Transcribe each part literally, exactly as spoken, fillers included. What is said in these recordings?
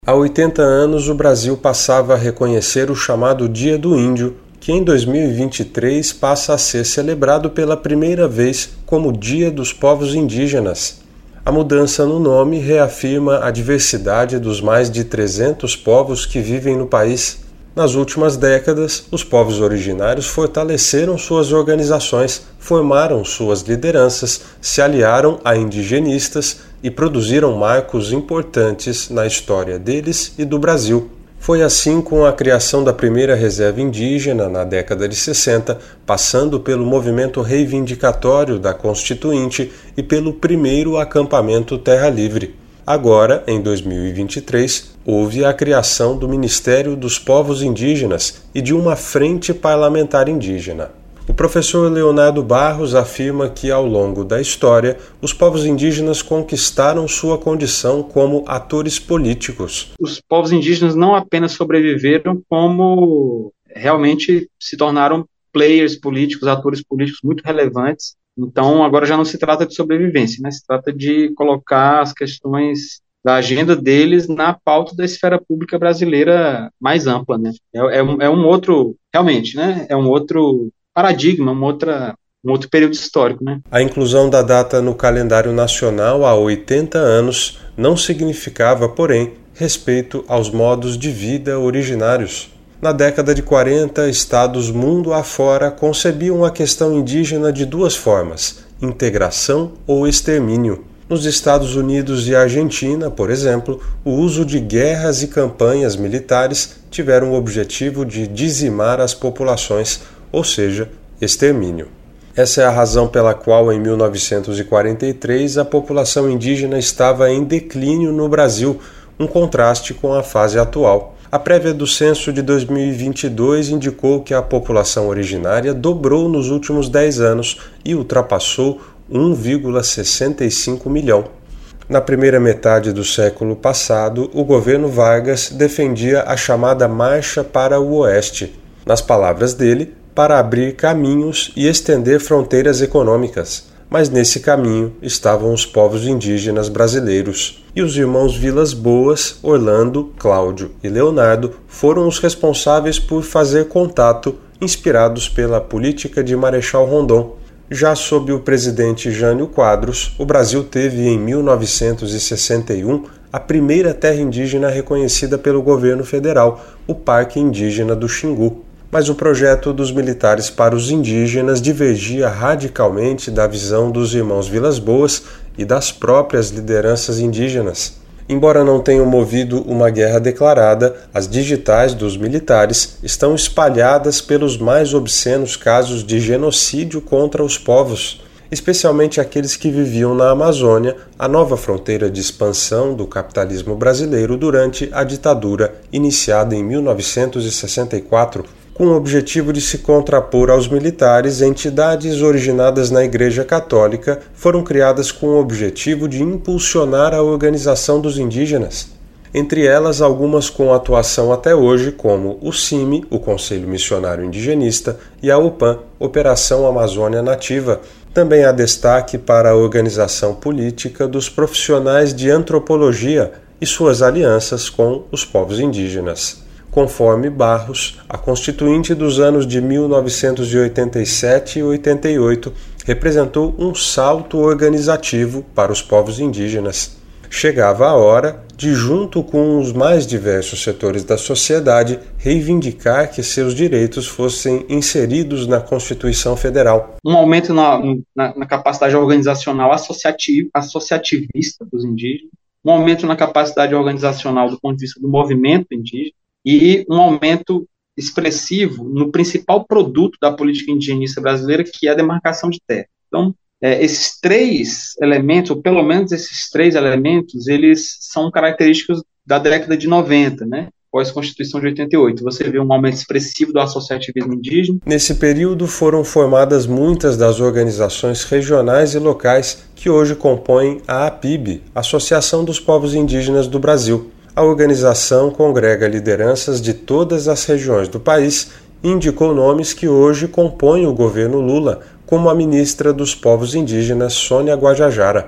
Há oitenta anos, o Brasil passava a reconhecer o chamado Dia do Índio, que em dois mil e vinte e três passa a ser celebrado pela primeira vez como Dia dos Povos Indígenas. A mudança no nome reafirma a diversidade dos mais de trezentos povos que vivem no país. Nas últimas décadas, os povos originários fortaleceram suas organizações, formaram suas lideranças, se aliaram a indigenistas e produziram marcos importantes na história deles e do Brasil. Foi assim com a criação da primeira reserva indígena na década de sessenta, passando pelo movimento reivindicatório da Constituinte e pelo primeiro acampamento Terra Livre. Agora, em dois mil e vinte e três, houve a criação do Ministério dos Povos Indígenas e de uma Frente Parlamentar Indígena. O professor Leonardo Barros afirma que, ao longo da história, os povos indígenas conquistaram sua condição como atores políticos. Os povos indígenas não apenas sobreviveram, como realmente se tornaram players políticos, atores políticos muito relevantes. Então, agora já não se trata de sobrevivência, né? Se trata de colocar as questões da agenda deles na pauta da esfera pública brasileira mais ampla, né? É, é, um, é um outro, realmente, né? É um outro paradigma, uma outra, um outro período histórico, né? A inclusão da data no calendário nacional há oitenta anos não significava, porém, respeito aos modos de vida originários. Na década de quarenta, estados mundo afora concebiam a questão indígena de duas formas: integração ou extermínio. Nos Estados Unidos e Argentina, por exemplo, o uso de guerras e campanhas militares tiveram o objetivo de dizimar as populações, ou seja, extermínio. Essa é a razão pela qual, em mil novecentos e quarenta e três, a população indígena estava em declínio no Brasil, um contraste com a fase atual. A prévia do censo de dois mil e vinte e dois indicou que a população originária dobrou nos últimos dez anos e ultrapassou um vírgula sessenta e cinco milhão. Na primeira metade do século passado, o governo Vargas defendia a chamada Marcha para o Oeste. Nas palavras dele, para abrir caminhos e estender fronteiras econômicas. Mas nesse caminho estavam os povos indígenas brasileiros. E os irmãos Vilas Boas, Orlando, Cláudio e Leonardo foram os responsáveis por fazer contato, inspirados pela política de Marechal Rondon. Já sob o presidente Jânio Quadros, o Brasil teve em mil novecentos e sessenta e um a primeira terra indígena reconhecida pelo governo federal, o Parque Indígena do Xingu. Mas o projeto dos militares para os indígenas divergia radicalmente da visão dos irmãos Vilas Boas e das próprias lideranças indígenas. Embora não tenham movido uma guerra declarada, as digitais dos militares estão espalhadas pelos mais obscenos casos de genocídio contra os povos, especialmente aqueles que viviam na Amazônia, a nova fronteira de expansão do capitalismo brasileiro durante a ditadura iniciada em mil novecentos e sessenta e quatro. Com o objetivo de se contrapor aos militares, entidades originadas na Igreja Católica foram criadas com o objetivo de impulsionar a organização dos indígenas. Entre elas, algumas com atuação até hoje, como o C I M I, o Conselho Missionário Indigenista, e a O P A M, Operação Amazônia Nativa. Também há destaque para a organização política dos profissionais de antropologia e suas alianças com os povos indígenas. Conforme Barros, a Constituinte dos anos de mil novecentos e oitenta e sete e oitenta e oito representou um salto organizativo para os povos indígenas. Chegava a hora de, junto com os mais diversos setores da sociedade, reivindicar que seus direitos fossem inseridos na Constituição Federal. Um aumento na, na, na capacidade organizacional associativ, associativista dos indígenas, um aumento na capacidade organizacional do ponto de vista do movimento indígena, e um aumento expressivo no principal produto da política indigenista brasileira, que é a demarcação de terra. Então, é, esses três elementos, ou pelo menos esses três elementos, eles são característicos da década de noventa, né? Pós-Constituição de oitenta e oito. Você vê um aumento expressivo do associativismo indígena. Nesse período foram formadas muitas das organizações regionais e locais que hoje compõem a A P I B, Associação dos Povos Indígenas do Brasil. A organização congrega lideranças de todas as regiões do país e indicou nomes que hoje compõem o governo Lula, como a ministra dos Povos Indígenas, Sônia Guajajara.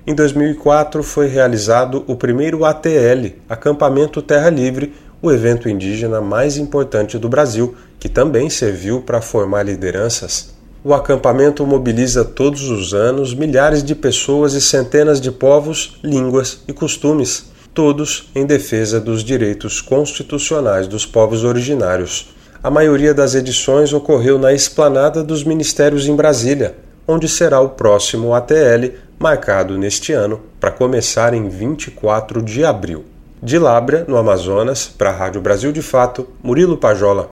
Em dois mil e quatro foi realizado o primeiro A T L, Acampamento Terra Livre, o evento indígena mais importante do Brasil, que também serviu para formar lideranças. O acampamento mobiliza todos os anos milhares de pessoas e centenas de povos, línguas e costumes, todos em defesa dos direitos constitucionais dos povos originários. A maioria das edições ocorreu na Esplanada dos Ministérios em Brasília, onde será o próximo A T L, marcado neste ano para começar em vinte e quatro de abril. De Lábrea, no Amazonas, para a Rádio Brasil de Fato, Murilo Pajola.